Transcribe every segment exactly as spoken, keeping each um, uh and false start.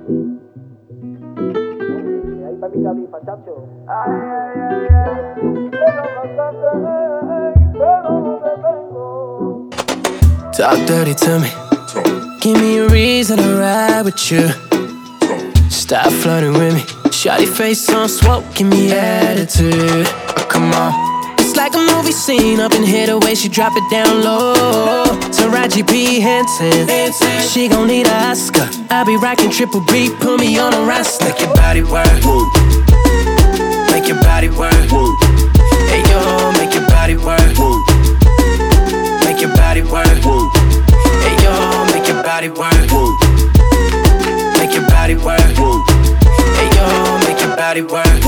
Ahí para mi califa, chacho. Talk dirty to me. Give me a reason to ride with you. Stop flirting with me. Shawty face on swole, give me attitude. Oh, come on. It's like a movie scene up in here, the way she drop it down low. Taraji P. Henson, she gon' need an Oscar. I be rockin' triple B, put me on a roster. Make your body work, make your body work. Hey yo, make your body work, make your body work. Hey yo, make your body work, make your body work. Hey yo, make your body work,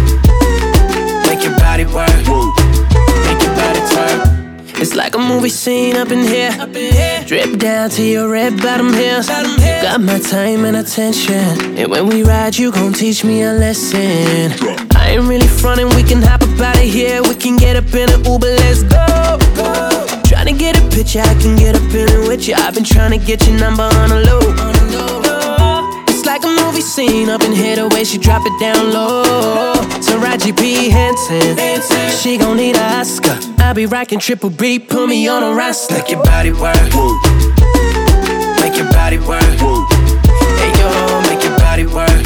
make your body work, make your body twerk. It's like a movie scene up in here. Drip down to your red bottom heels. You got my time and attention, and when we ride, you gon' teach me a lesson. I ain't really frontin', we can hop up out of here. We can get up in an Uber, let's go. Tryna get a picture, I can get up in it with you. I've been tryna get your number on a low. It's like a movie scene up in here, the way she drop it down low. Taraji P. Henson, she gon' need an Oscar. I be rockin' triple B, put me on a roster. Make your body work, make your body work. Hey yo, make your body work,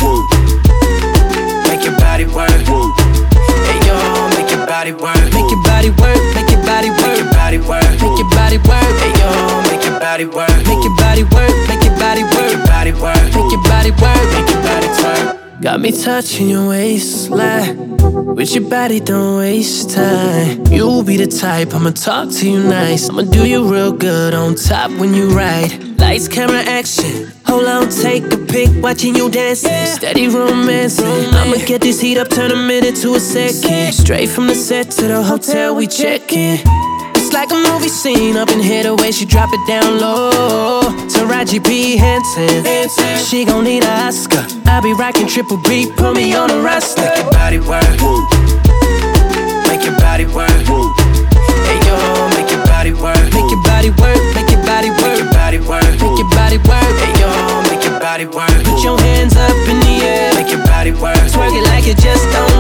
make your body work. Hey yo, make your body work, make your body work, make your body work, make your body work, make your body work. Hey yo, make your body work, make your body work, make your body work, make your body work, make your body work, make your body twerk. Got me touching your waistline. With your body, don't waste time. You'll be the type, I'ma talk to you nice. I'ma do you real good on top when you ride. Lights, camera, action. Hold on, take a pic, watching you dancing. Steady romancing. I'ma get this heat up, turn a minute to a second. Straight from the set to the hotel, we checkin'. It's like a movie scene up in here, the way she drop it down low. Taraji P. Henson, she gon' need an Oscar. I be rockin' triple B, put me on a roster. Make your body work, make your body work. Hey yo, make your body work, make your body work, make your body work, make your body work, make your body work. Hey yo, make your body work. Put your hands up in the air, make your body work. Twerk it like you just don't